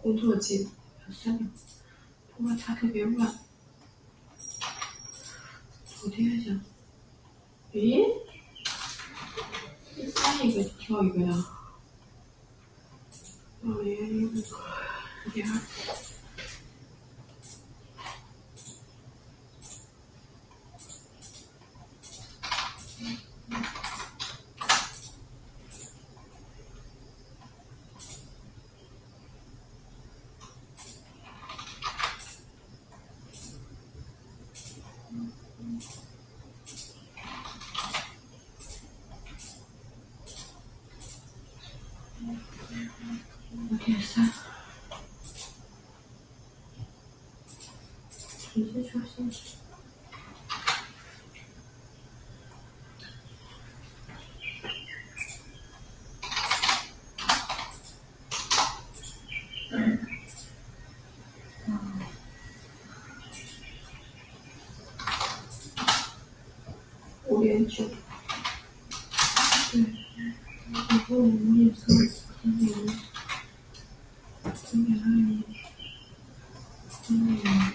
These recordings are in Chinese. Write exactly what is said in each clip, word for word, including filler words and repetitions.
工作季三秒，不过它特别乱。昨天想，咦，翻一个跳一个呀？老爷一个第二。五点三，直接刷新。五点九，对，然后五点三，三点一，三点二一，三点零。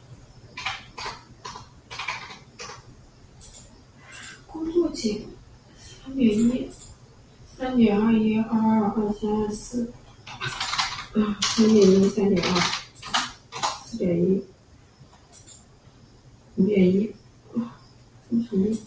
工作季三点一，三点二一，二二二三二四，啊，三点一，三点二，四点一，五点一，啊，这么什么？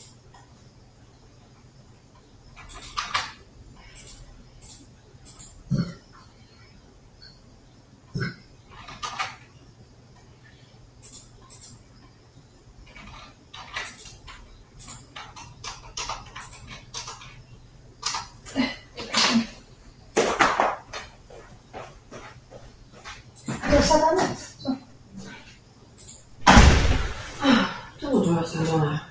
还有下单呢， 啊，这么多要下单啊！